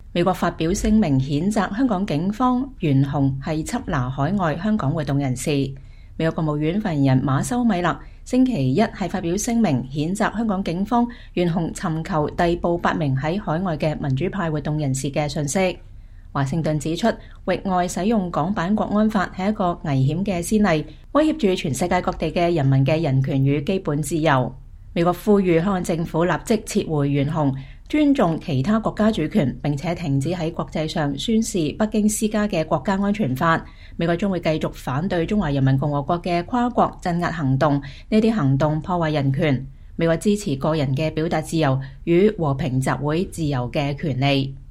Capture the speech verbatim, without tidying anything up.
美國發表聲明譴責香港警方懸紅係緝拿海外香港活動人士。美國國務院發言人馬修米勒星期一係發表聲明譴責香港警方懸紅尋求逮捕八名喺海外嘅民主派活動人士嘅訊息。華盛頓指出，域外使用港版國安法係一個危險嘅先例，威脅住全世界各地嘅人民嘅人權與基本自由。美國呼籲香港政府立即撤回懸紅，尊重其他國家主權，並且停止喺國際上宣示北京施加嘅國家安全法。美國將會繼續反對中華人民共和國嘅跨國鎮壓行動，呢啲行動破壞人權。美國支持個人嘅表達自由與和平集會自由嘅權利。